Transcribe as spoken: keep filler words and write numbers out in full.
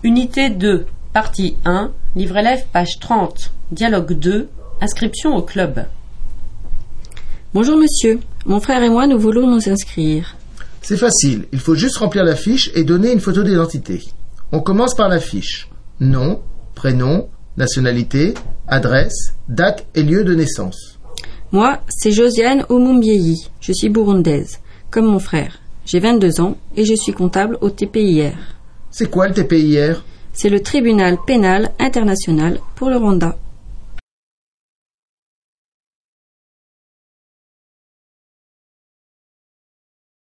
Unité deux, partie un, livre élève, page trente, dialogue deux, inscription au club. Bonjour monsieur, mon frère et moi nous voulons nous inscrire. C'est facile, il faut juste remplir la fiche et donner une photo d'identité. On commence par la fiche. Nom, prénom, nationalité, adresse, date et lieu de naissance. Moi, c'est Josiane Omumbieyi, je suis burundaise, comme mon frère. J'ai vingt-deux ans et je suis comptable au T P I R. C'est quoi le T P I R ? C'est le tribunal pénal international pour le Rwanda.